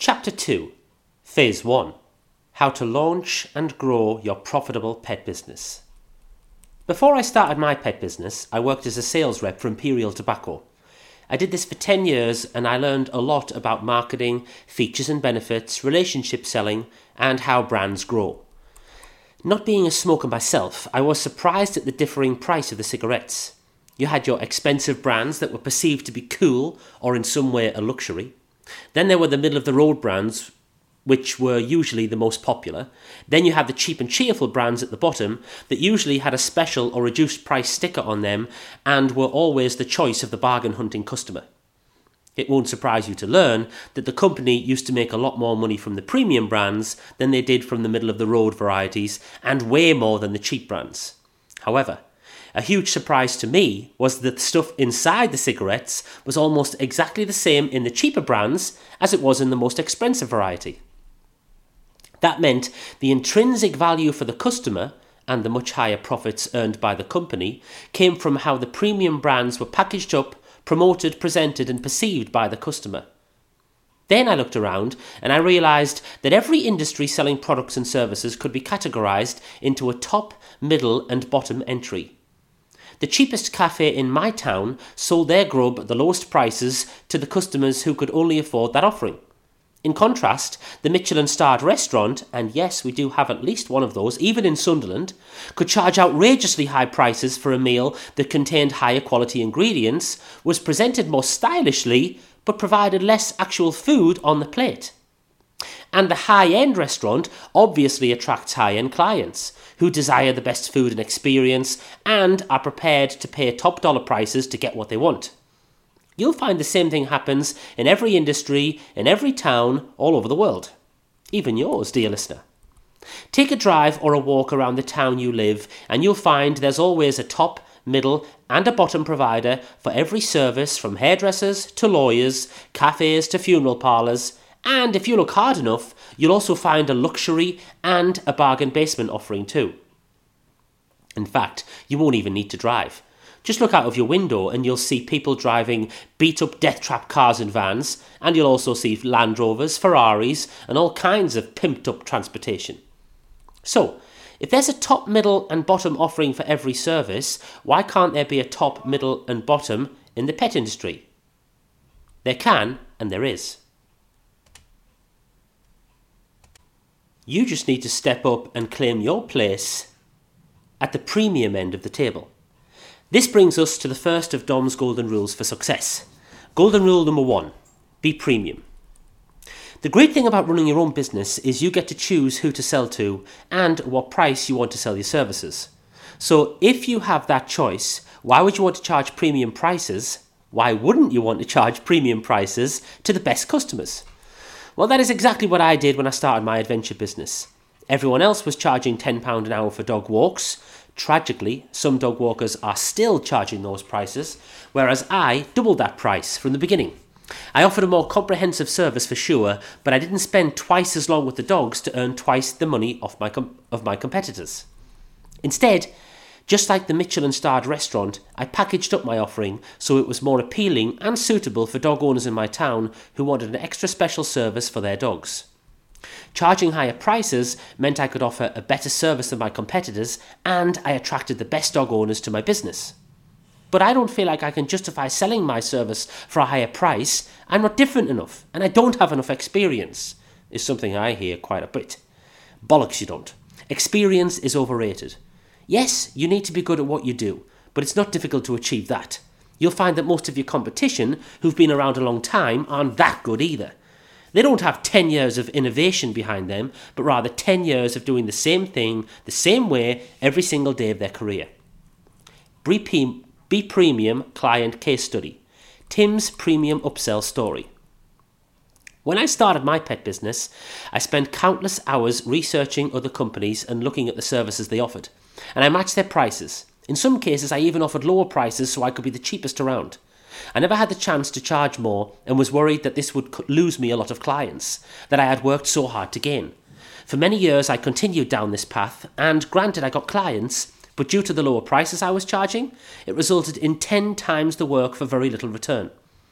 Chapter 2, Phase 1, How to Launch and Grow Your Profitable Pet Business. Before I started my pet business, I worked as a sales rep for Imperial Tobacco. I did this for 10 years and I learned a lot about marketing, features and benefits, relationship selling, and how brands grow. Not being a smoker myself, I was surprised at the differing price of the cigarettes. You had your expensive brands that were perceived to be cool or in some way a luxury. Then there were the middle-of-the-road brands, which were usually the most popular. Then you had the cheap and cheerful brands at the bottom that usually had a special or reduced price sticker on them and were always the choice of the bargain-hunting customer. It won't surprise you to learn that the company used to make a lot more money from the premium brands than they did from the middle-of-the-road varieties, and way more than the cheap brands. However, a huge surprise to me was that the stuff inside the cigarettes was almost exactly the same in the cheaper brands as it was in the most expensive variety. That meant the intrinsic value for the customer and the much higher profits earned by the company came from how the premium brands were packaged up, promoted, presented and perceived by the customer. Then I looked around and I realised that every industry selling products and services could be categorised into a top, middle and bottom entry. The cheapest cafe in my town sold their grub at the lowest prices to the customers who could only afford that offering. In contrast, the Michelin-starred restaurant, and yes, we do have at least one of those, even in Sunderland, could charge outrageously high prices for a meal that contained higher quality ingredients, was presented more stylishly, but provided less actual food on the plate. And the high-end restaurant obviously attracts high-end clients who desire the best food and experience and are prepared to pay top dollar prices to get what they want. You'll find the same thing happens in every industry, in every town, all over the world. Even yours, dear listener. Take a drive or a walk around the town you live and you'll find there's always a top, middle and a bottom provider for every service, from hairdressers to lawyers, cafes to funeral parlours. And if you look hard enough, you'll also find a luxury and a bargain basement offering too. In fact, you won't even need to drive. Just look out of your window and you'll see people driving beat-up death-trap cars and vans, and you'll also see Land Rovers, Ferraris and all kinds of pimped-up transportation. So, if there's a top, middle and bottom offering for every service, why can't there be a top, middle and bottom in the pet industry? There can, and there is. You just need to step up and claim your place at the premium end of the table. This brings us to the first of Dom's golden rules for success. Golden rule number 1, be premium. The great thing about running your own business is you get to choose who to sell to and what price you want to sell your services. So if you have that choice, why would you want to charge premium prices? Why wouldn't you want to charge premium prices to the best customers? Well, that is exactly what I did when I started my adventure business. Everyone else was charging £10 an hour for dog walks. Tragically, some dog walkers are still charging those prices, whereas I doubled that price from the beginning. I offered a more comprehensive service for sure, but I didn't spend twice as long with the dogs to earn twice the money of my competitors. Instead, just like the Michelin-starred restaurant, I packaged up my offering so it was more appealing and suitable for dog owners in my town who wanted an extra special service for their dogs. Charging higher prices meant I could offer a better service than my competitors, and I attracted the best dog owners to my business. But I don't feel like I can justify selling my service for a higher price. I'm not different enough, and I don't have enough experience, is something I hear quite a bit. Bollocks you don't. Experience is overrated. Yes, you need to be good at what you do, but it's not difficult to achieve that. You'll find that most of your competition, who've been around a long time, aren't that good either. They don't have 10 years of innovation behind them, but rather 10 years of doing the same thing, the same way, every single day of their career. Be Premium Client Case Study. Tim's Premium Upsell Story. When I started my pet business, I spent countless hours researching other companies and looking at the services they offered. And I matched their prices. In some cases, I even offered lower prices so I could be the cheapest around. I never had the chance to charge more and was worried that this would lose me a lot of clients that I had worked so hard to gain. For many years, I continued down this path, and granted I got clients, but due to the lower prices I was charging, it resulted in 10 times the work for very little return.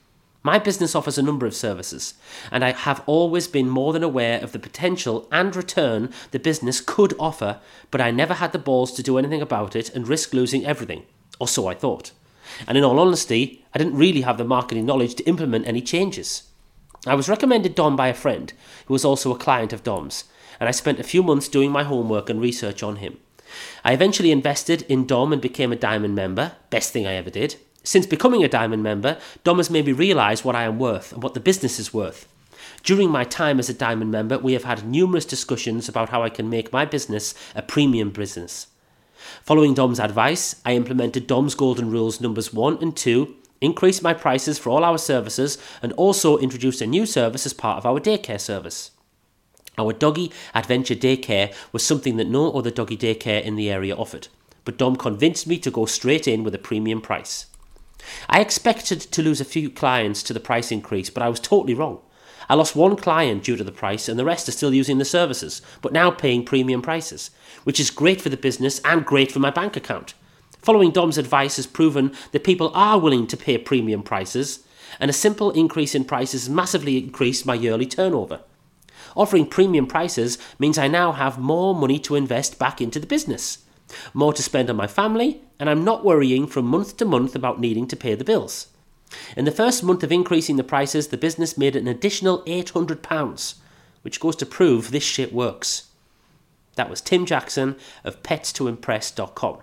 My business offers a number of services, and I have always been more than aware of the potential and return the business could offer, but I never had the balls to do anything about it and risk losing everything, or so I thought. And in all honesty, I didn't really have the marketing knowledge to implement any changes. I was recommended Dom by a friend, who was also a client of Dom's, and I spent a few months doing my homework and research on him. I eventually invested in Dom and became a Diamond member, best thing I ever did. Since becoming a Diamond member, Dom has made me realise what I am worth and what the business is worth. During my time as a Diamond member, we have had numerous discussions about how I can make my business a premium business. Following Dom's advice, I implemented Dom's Golden Rules numbers 1 and 2, increased my prices for all our services, and also introduced a new service as part of our daycare service. Our doggy adventure daycare was something that no other doggy daycare in the area offered, but Dom convinced me to go straight in with a premium price. I expected to lose a few clients to the price increase, but I was totally wrong. I lost one client due to the price, and the rest are still using the services, but now paying premium prices, which is great for the business and great for my bank account. Following Dom's advice has proven that people are willing to pay premium prices, and a simple increase in prices massively increased my yearly turnover. Offering premium prices means I now have more money to invest back into the business, more to spend on my family, and I'm not worrying from month to month about needing to pay the bills. In the first month of increasing the prices, the business made an additional £800, which goes to prove this shit works. That was Tim Jackson of pets2impress.com.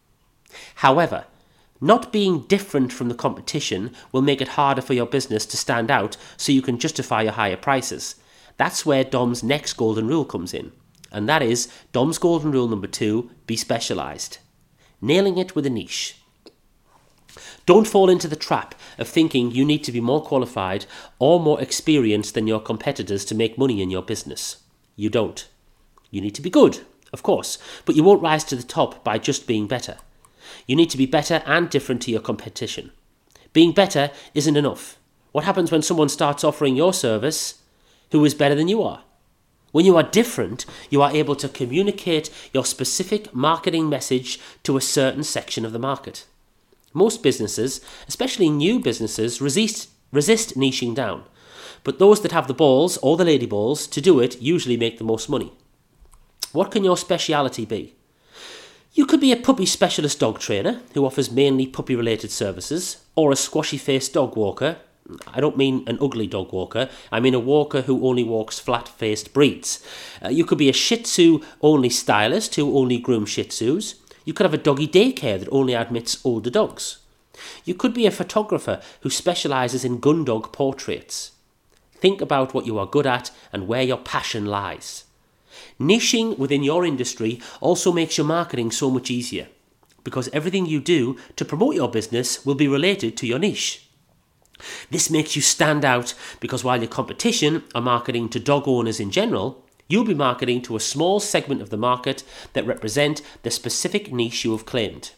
However, not being different from the competition will make it harder for your business to stand out so you can justify your higher prices. That's where Dom's next golden rule comes in. And that is Dom's golden rule number 2, be specialised. Nailing it with a niche. Don't fall into the trap of thinking you need to be more qualified or more experienced than your competitors to make money in your business. You don't. You need to be good, of course, but you won't rise to the top by just being better. You need to be better and different to your competition. Being better isn't enough. What happens when someone starts offering your service who is better than you are? When you are different, you are able to communicate your specific marketing message to a certain section of the market. Most businesses, especially new businesses, resist niching down, but those that have the balls or the lady balls to do it usually make the most money. What can your speciality be? You could be a puppy specialist dog trainer who offers mainly puppy-related services, or a squashy-faced dog walker. I don't mean an ugly dog walker, I mean a walker who only walks flat-faced breeds. You could be a Shih Tzu-only stylist who only grooms Shih Tzus. You could have a doggy daycare that only admits older dogs. You could be a photographer who specialises in gun dog portraits. Think about what you are good at and where your passion lies. Niching within your industry also makes your marketing so much easier, because everything you do to promote your business will be related to your niche. This makes you stand out because while your competition are marketing to dog owners in general, you'll be marketing to a small segment of the market that represent the specific niche you have claimed.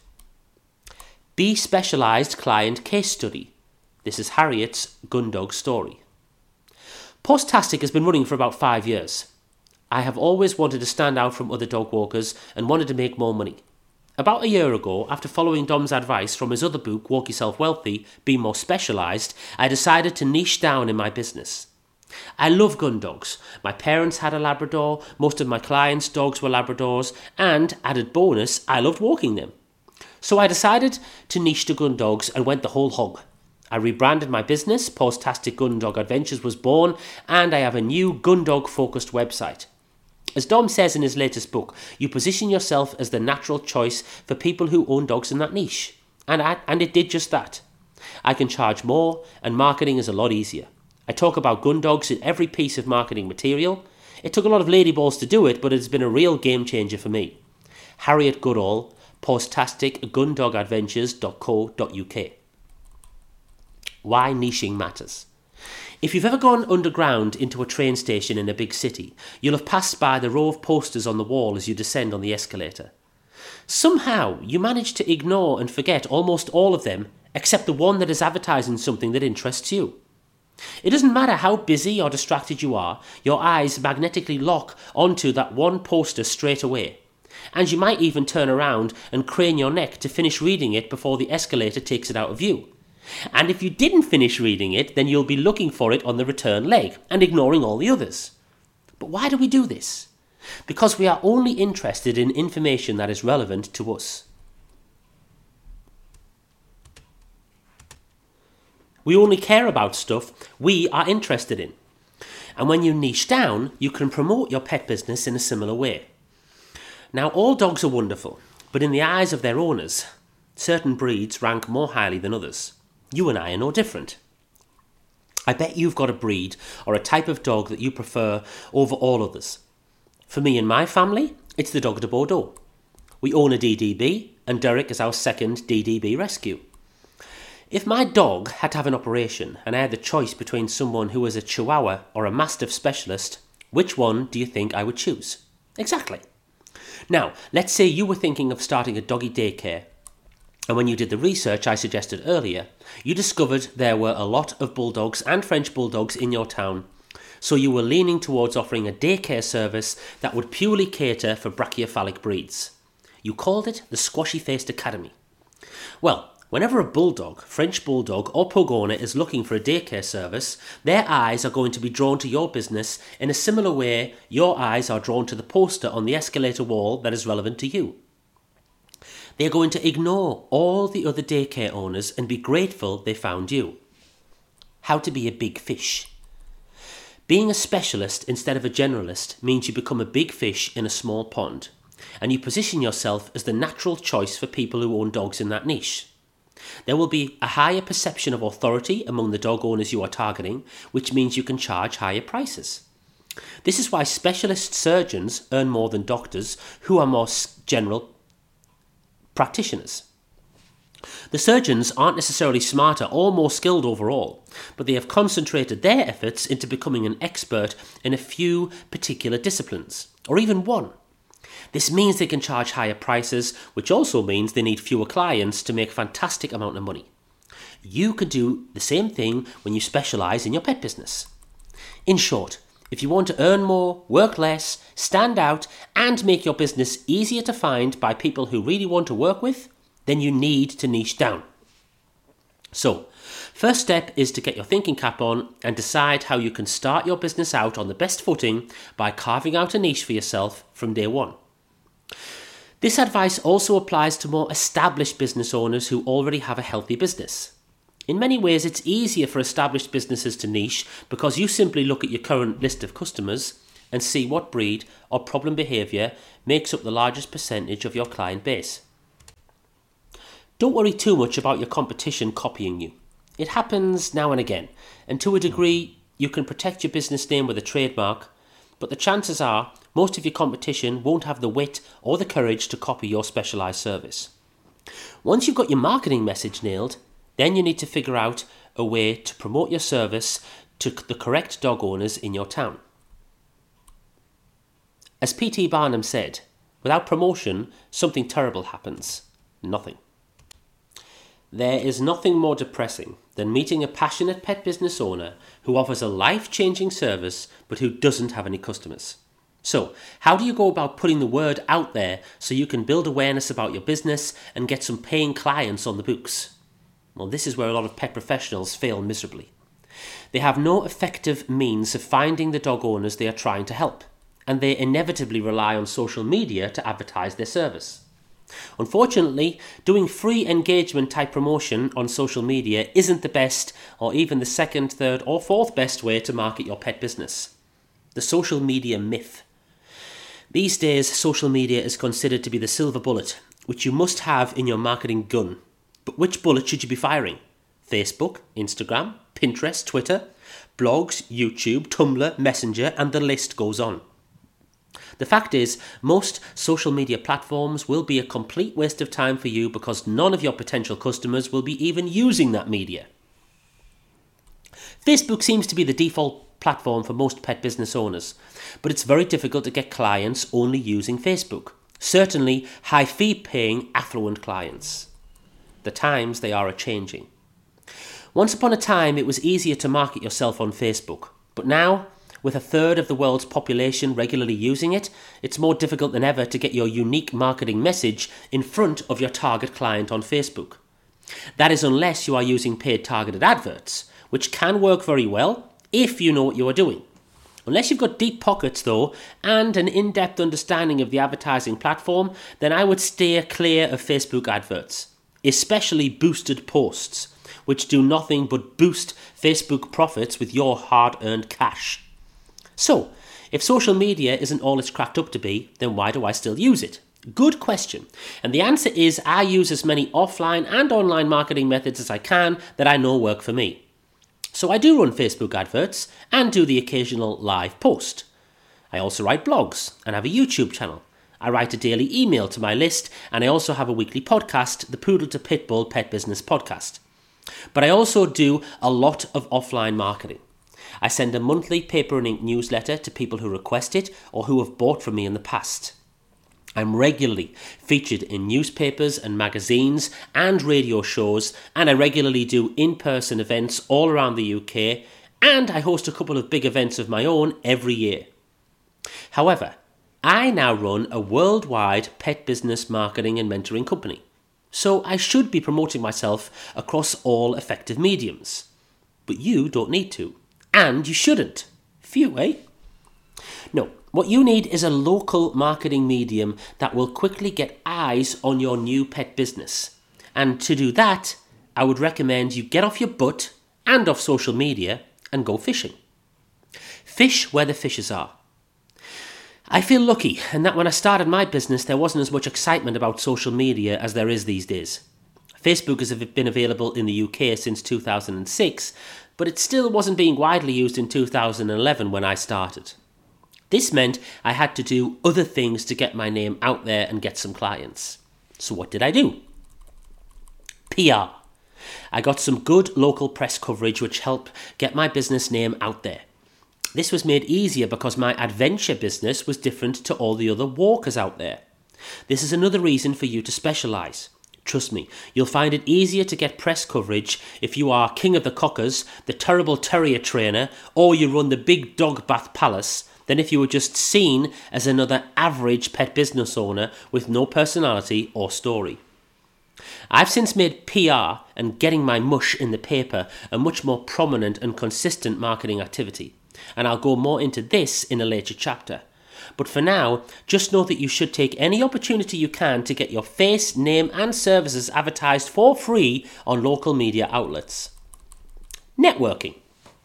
Be specialised client case study. This is Harriet's gun dog story. Postastic has been running for about 5 years. I have always wanted to stand out from other dog walkers and wanted to make more money. About a year ago, after following Dom's advice from his other book, Walk Yourself Wealthy, Be More Specialised, I decided to niche down in my business. I love gun dogs. My parents had a Labrador, most of my clients' dogs were Labradors, and, added bonus, I loved walking them. So I decided to niche to gun dogs and went the whole hog. I rebranded my business, Postastic Gun Dog Adventures was born, and I have a new gun dog focused website. As Dom says in his latest book, you position yourself as the natural choice for people who own dogs in that niche. And it did just that. I can charge more, and marketing is a lot easier. I talk about gun dogs in every piece of marketing material. It took a lot of ladyballs to do it, but it has been a real game changer for me. Harriet Goodall, postasticgundogadventures.co.uk. Why niching matters. If you've ever gone underground into a train station in a big city, you'll have passed by the row of posters on the wall as you descend on the escalator. Somehow, you manage to ignore and forget almost all of them, except the one that is advertising something that interests you. It doesn't matter how busy or distracted you are, your eyes magnetically lock onto that one poster straight away. And you might even turn around and crane your neck to finish reading it before the escalator takes it out of view. And if you didn't finish reading it, then you'll be looking for it on the return leg and ignoring all the others. But why do we do this? Because we are only interested in information that is relevant to us. We only care about stuff we are interested in. And when you niche down, you can promote your pet business in a similar way. Now, all dogs are wonderful, but in the eyes of their owners, certain breeds rank more highly than others. You and I are no different. I bet you've got a breed or a type of dog that you prefer over all others. For me and my family, it's the Dog de Bordeaux. We own a DDB, and Derek is our second DDB rescue. If my dog had to have an operation and I had the choice between someone who is a Chihuahua or a Mastiff specialist, which one do you think I would choose? Exactly. Now, let's say you were thinking of starting a doggy daycare, and when you did the research I suggested earlier, you discovered there were a lot of bulldogs and French bulldogs in your town, so you were leaning towards offering a daycare service that would purely cater for brachiocephalic breeds. You called it the Squashy-Faced Academy. Well, whenever a bulldog, French bulldog or pug owner is looking for a daycare service, their eyes are going to be drawn to your business in a similar way your eyes are drawn to the poster on the escalator wall that is relevant to you. They are going to ignore all the other daycare owners and be grateful they found you. How to be a big fish. Being a specialist instead of a generalist means you become a big fish in a small pond, and you position yourself as the natural choice for people who own dogs in that niche. There will be a higher perception of authority among the dog owners you are targeting, which means you can charge higher prices. This is why specialist surgeons earn more than doctors who are more general practitioners. The surgeons aren't necessarily smarter or more skilled overall, but they have concentrated their efforts into becoming an expert in a few particular disciplines, or even one. This means they can charge higher prices, which also means they need fewer clients to make a fantastic amount of money. You could do the same thing when you specialise in your pet business. In short, if you want to earn more, work less, stand out, and make your business easier to find by people who really want to work with, then you need to niche down. So, first step is to get your thinking cap on and decide how you can start your business out on the best footing by carving out a niche for yourself from day one. This advice also applies to more established business owners who already have a healthy business. In many ways, it's easier for established businesses to niche because you simply look at your current list of customers and see what breed or problem behaviour makes up the largest percentage of your client base. Don't worry too much about your competition copying you. It happens now and again, and to a degree, you can protect your business name with a trademark, but the chances are most of your competition won't have the wit or the courage to copy your specialised service. Once you've got your marketing message nailed, then you need to figure out a way to promote your service to the correct dog owners in your town. As P.T. Barnum said, without promotion, something terrible happens. Nothing. There is nothing more depressing than meeting a passionate pet business owner who offers a life-changing service but who doesn't have any customers. So, how do you go about putting the word out there so you can build awareness about your business and get some paying clients on the books? Well, this is where a lot of pet professionals fail miserably. They have no effective means of finding the dog owners they are trying to help, and they inevitably rely on social media to advertise their service. Unfortunately, doing free engagement type promotion on social media isn't the best or even the second, third or fourth best way to market your pet business. The social media myth. These days, social media is considered to be the silver bullet, which you must have in your marketing gun. But which bullet should you be firing? Facebook, Instagram, Pinterest, Twitter, blogs, YouTube, Tumblr, Messenger, and the list goes on. The fact is, most social media platforms will be a complete waste of time for you because none of your potential customers will be even using that media. Facebook seems to be the default platform for most pet business owners, but it's very difficult to get clients only using Facebook. Certainly, high fee paying affluent clients. The times they are a-changing. Once upon a time, it was easier to market yourself on Facebook, but now, with a third of the world's population regularly using it, it's more difficult than ever to get your unique marketing message in front of your target client on Facebook. That is unless you are using paid targeted adverts, which can work very well if you know what you are doing. Unless you've got deep pockets though, and an in-depth understanding of the advertising platform, then I would steer clear of Facebook adverts, especially boosted posts, which do nothing but boost Facebook profits with your hard-earned cash. So, if social media isn't all it's cracked up to be, then why do I still use it? Good question. And the answer is I use as many offline and online marketing methods as I can that I know work for me. So I do run Facebook adverts and do the occasional live post. I also write blogs and have a YouTube channel. I write a daily email to my list, and I also have a weekly podcast, the Poodle to Pitbull Pet Business Podcast. But I also do a lot of offline marketing. I send a monthly paper and ink newsletter to people who request it or who have bought from me in the past. I'm regularly featured in newspapers and magazines and radio shows, and I regularly do in-person events all around the UK, and I host a couple of big events of my own every year. However, I now run a worldwide pet business marketing and mentoring company, so I should be promoting myself across all effective mediums. But you don't need to, and you shouldn't. Phew, eh? No. What you need is a local marketing medium that will quickly get eyes on your new pet business. And to do that, I would recommend you get off your butt and off social media and go fishing. Fish where the fishes are. I feel lucky in that when I started my business, there wasn't as much excitement about social media as there is these days. Facebook has been available in the UK since 2006, but it still wasn't being widely used in 2011 when I started. This meant I had to do other things to get my name out there and get some clients. So what did I do? PR. I got some good local press coverage which helped get my business name out there. This was made easier because my adventure business was different to all the other walkers out there. This is another reason for you to specialise. Trust me, you'll find it easier to get press coverage if you are King of the Cockers, the terrible terrier trainer, or you run the big dog bath palace, than if you were just seen as another average pet business owner with no personality or story. I've since made PR and getting my mush in the paper a much more prominent and consistent marketing activity, and I'll go more into this in a later chapter. But for now, just know that you should take any opportunity you can to get your face, name and services advertised for free on local media outlets. Networking.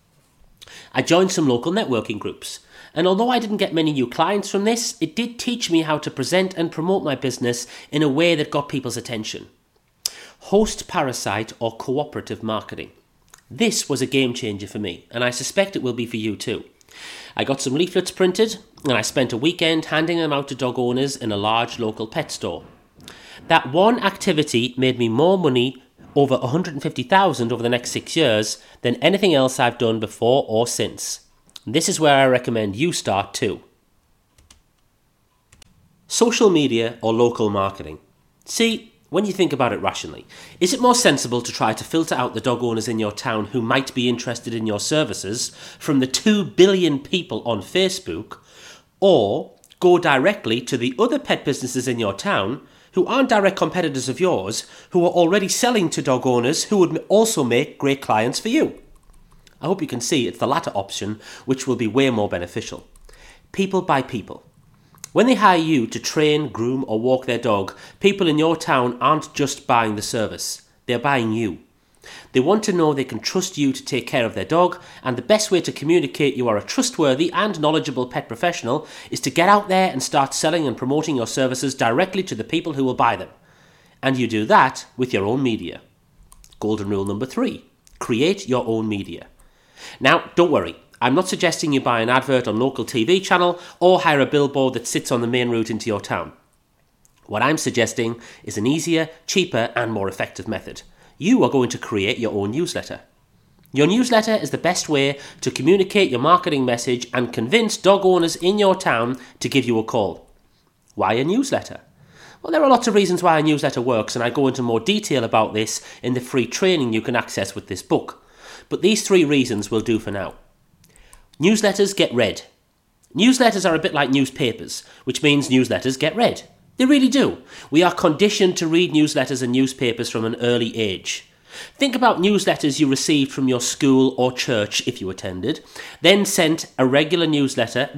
I joined some local networking groups. And although I didn't get many new clients from this, it did teach me how to present and promote my business in a way that got people's attention. Host parasite or cooperative marketing. This was a game changer for me, and I suspect it will be for you too. I got some leaflets printed, and I spent a weekend handing them out to dog owners in a large local pet store. That one activity made me more money, over $150,000 over the next 6 years, than anything else I've done before or since. This is where I recommend you start too. Social media or local marketing. See, when you think about it rationally, is it more sensible to try to filter out the dog owners in your town who might be interested in your services from the 2 billion people on Facebook, or go directly to the other pet businesses in your town who aren't direct competitors of yours, who are already selling to dog owners who would also make great clients for you? I hope you can see it's the latter option, which will be way more beneficial. People buy people. When they hire you to train, groom or walk their dog, people in your town aren't just buying the service, they're buying you. They want to know they can trust you to take care of their dog, and the best way to communicate you are a trustworthy and knowledgeable pet professional is to get out there and start selling and promoting your services directly to the people who will buy them. And you do that with your own media. Golden rule number 3, create your own media. Now, don't worry, I'm not suggesting you buy an advert on local TV channel or hire a billboard that sits on the main route into your town. What I'm suggesting is an easier, cheaper and more effective method. You are going to create your own newsletter. Your newsletter is the best way to communicate your marketing message and convince dog owners in your town to give you a call. Why a newsletter? Well, there are lots of reasons why a newsletter works, and I go into more detail about this in the free training you can access with this book. But these 3 reasons will do for now. Newsletters get read. Newsletters are a bit like newspapers, which means newsletters get read. They really do. We are conditioned to read newsletters and newspapers from an early age. Think about newsletters you received from your school or church if you attended, They sent a regular newsletter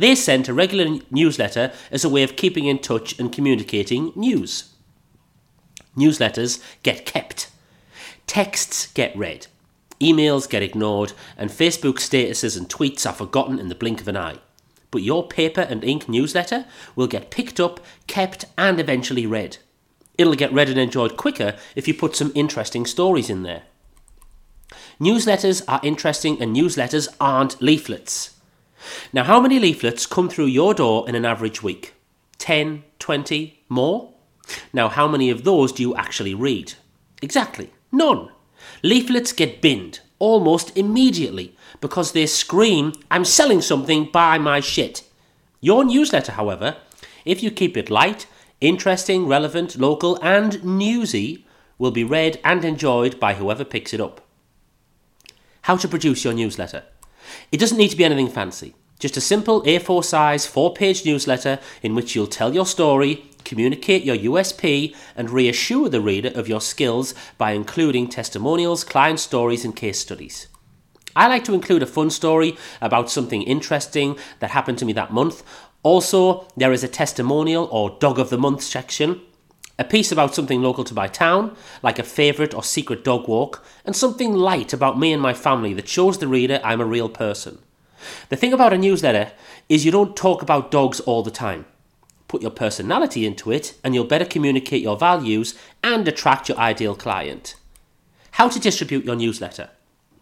as a way of keeping in touch and communicating news. Newsletters get kept. Texts get read. Emails get ignored, and Facebook statuses and tweets are forgotten in the blink of an eye. But your paper and ink newsletter will get picked up, kept, and eventually read. It'll get read and enjoyed quicker if you put some interesting stories in there. Newsletters are interesting, and newsletters aren't leaflets. Now, how many leaflets come through your door in an average week? 10, 20, more? Now, how many of those do you actually read? Exactly, none. Leaflets get binned almost immediately because they scream, "I'm selling something, buy my shit." Your newsletter, however, if you keep it light, interesting, relevant, local, and newsy, will be read and enjoyed by whoever picks it up. How to produce your newsletter. It doesn't need to be anything fancy. Just a simple A4 size 4-page newsletter in which you'll tell your story, communicate your USP, and reassure the reader of your skills by including testimonials, client stories, and case studies. I like to include a fun story about something interesting that happened to me that month. Also, there is a testimonial or dog of the month section, a piece about something local to my town, like a favourite or secret dog walk, and something light about me and my family that shows the reader I'm a real person. The thing about a newsletter is you don't talk about dogs all the time. Put your personality into it and you'll better communicate your values and attract your ideal client. How to distribute your newsletter.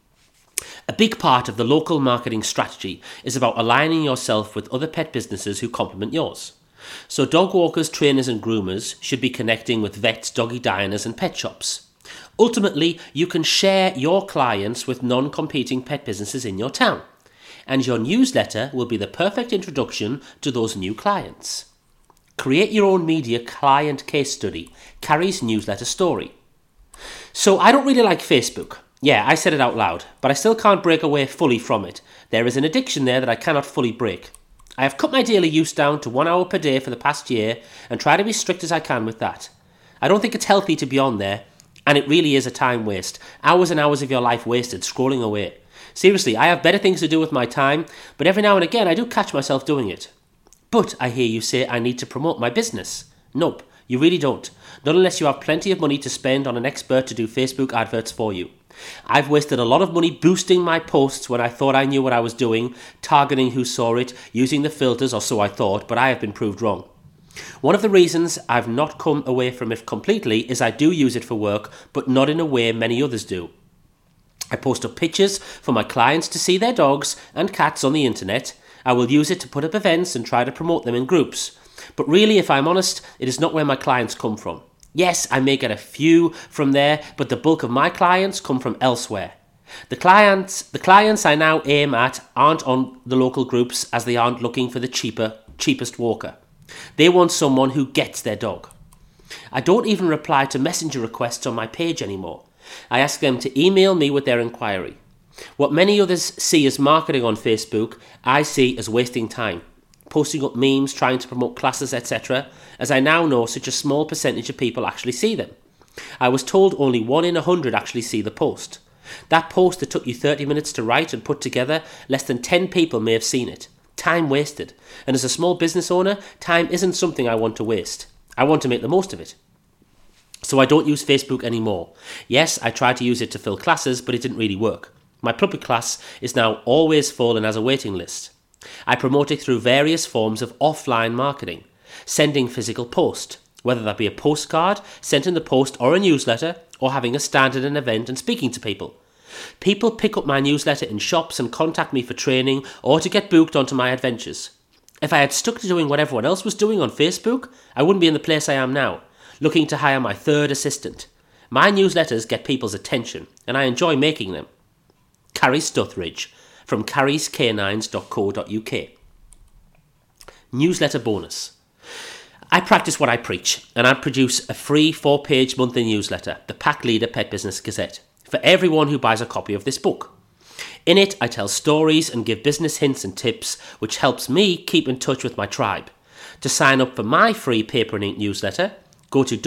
A big part of the local marketing strategy is about aligning yourself with other pet businesses who complement yours. So dog walkers, trainers and groomers should be connecting with vets, doggy diners and pet shops. Ultimately, you can share your clients with non-competing pet businesses in your town, and your newsletter will be the perfect introduction to those new clients. Create your own media client case study, Carrie's newsletter story. So I don't really like Facebook. Yeah, I said it out loud, but I still can't break away fully from it. There is an addiction there that I cannot fully break. I have cut my daily use down to 1 hour per day for the past year and try to be strict as I can with that. I don't think it's healthy to be on there, and it really is a time waste. Hours and hours of your life wasted scrolling away. Seriously, I have better things to do with my time, but every now and again I do catch myself doing it. But I hear you say I need to promote my business. Nope, you really don't. Not unless you have plenty of money to spend on an expert to do Facebook adverts for you. I've wasted a lot of money boosting my posts when I thought I knew what I was doing, targeting who saw it, using the filters, or so I thought, but I have been proved wrong. One of the reasons I've not come away from it completely is I do use it for work, but not in a way many others do. I post up pictures for my clients to see their dogs and cats on the internet. I will use it to put up events and try to promote them in groups. But really, if I'm honest, it is not where my clients come from. Yes, I may get a few from there, but the bulk of my clients come from elsewhere. The clients I now aim at aren't on the local groups, as they aren't looking for the cheapest walker. They want someone who gets their dog. I don't even reply to messenger requests on my page anymore. I ask them to email me with their inquiry. What many others see as marketing on Facebook, I see as wasting time. Posting up memes, trying to promote classes, etc., as I now know such a small percentage of people actually see them. I was told only 1 in 100 actually see the post. That post that took you 30 minutes to write and put together, less than 10 people may have seen it. Time wasted. And as a small business owner, time isn't something I want to waste. I want to make the most of it. So I don't use Facebook anymore. Yes, I tried to use it to fill classes, but it didn't really work. My puppy class is now always full and has a waiting list. I promote it through various forms of offline marketing, sending physical post, whether that be a postcard sent in the post or a newsletter, or having a stand at an event and speaking to people. People pick up my newsletter in shops and contact me for training or to get booked onto my adventures. If I had stuck to doing what everyone else was doing on Facebook, I wouldn't be in the place I am now, looking to hire my third assistant. My newsletters get people's attention, and I enjoy making them. Carrie Stuthridge from carriescanines.co.uk. Newsletter bonus. I practice what I preach, and I produce a free 4-page monthly newsletter, the Pack Leader Pet Business Gazette, for everyone who buys a copy of this book. In it, I tell stories and give business hints and tips, which helps me keep in touch with my tribe. To sign up for my free Paper and Ink newsletter, go to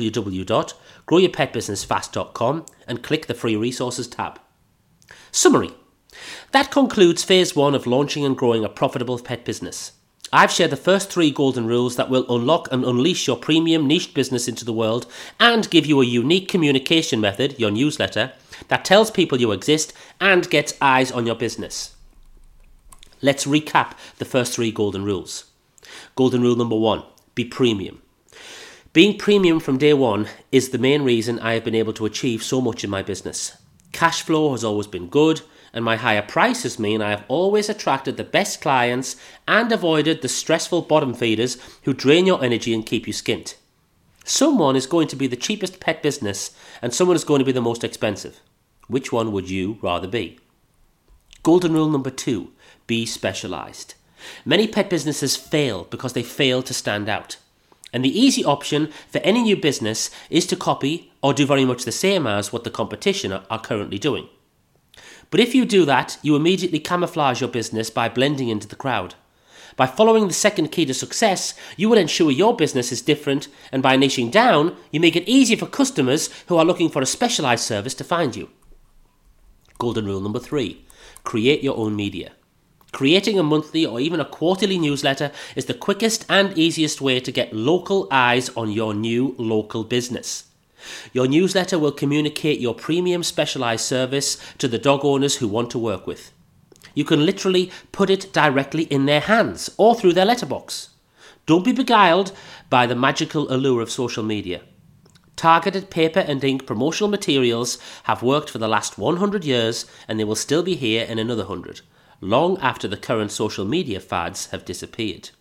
www.growyourpetbusinessfast.com and click the free resources tab. Summary. That concludes phase 1 of launching and growing a profitable pet business. I've shared the first 3 golden rules that will unlock and unleash your premium niche business into the world and give you a unique communication method, your newsletter, that tells people you exist and gets eyes on your business. Let's recap the first 3 golden rules. Golden rule number 1, be premium. Being premium from day one is the main reason I have been able to achieve so much in my business. Cash flow has always been good, and my higher prices mean I have always attracted the best clients and avoided the stressful bottom feeders who drain your energy and keep you skint. Someone is going to be the cheapest pet business and someone is going to be the most expensive. Which one would you rather be? Golden rule number 2, be specialised. Many pet businesses fail because they fail to stand out. And the easy option for any new business is to copy or do very much the same as what the competition are currently doing. But if you do that, you immediately camouflage your business by blending into the crowd. By following the second key to success, you will ensure your business is different, and by niching down, you make it easier for customers who are looking for a specialised service to find you. Golden rule number 3, create your own media. Creating a monthly or even a quarterly newsletter is the quickest and easiest way to get local eyes on your new local business. Your newsletter will communicate your premium specialised service to the dog owners who want to work with. You can literally put it directly in their hands or through their letterbox. Don't be beguiled by the magical allure of social media. Targeted paper and ink promotional materials have worked for the last 100 years and they will still be here in another 100, long after the current social media fads have disappeared.